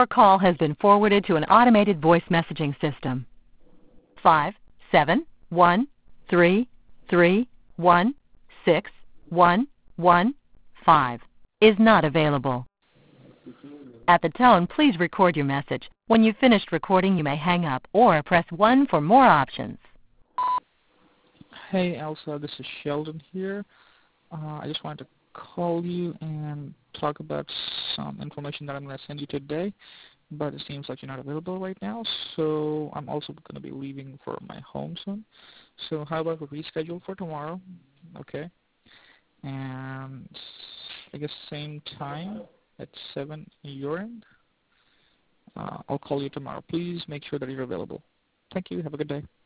Your call has been forwarded to an automated voice messaging system. 57133161115 is not available. At the tone, please record your message. When you've finished recording, you may hang up or press 1 for more options. Hey Elsa, this is Sheldon here. I just wanted to call you and talk about some information that I'm going to send you today, but it seems like you're not available right now, so I'm also going to be leaving for my home soon. So how about we reschedule for tomorrow, okay? And I guess same time at 7 your end. I'll call you tomorrow. Please make sure that you're available. Thank you. Have a good day.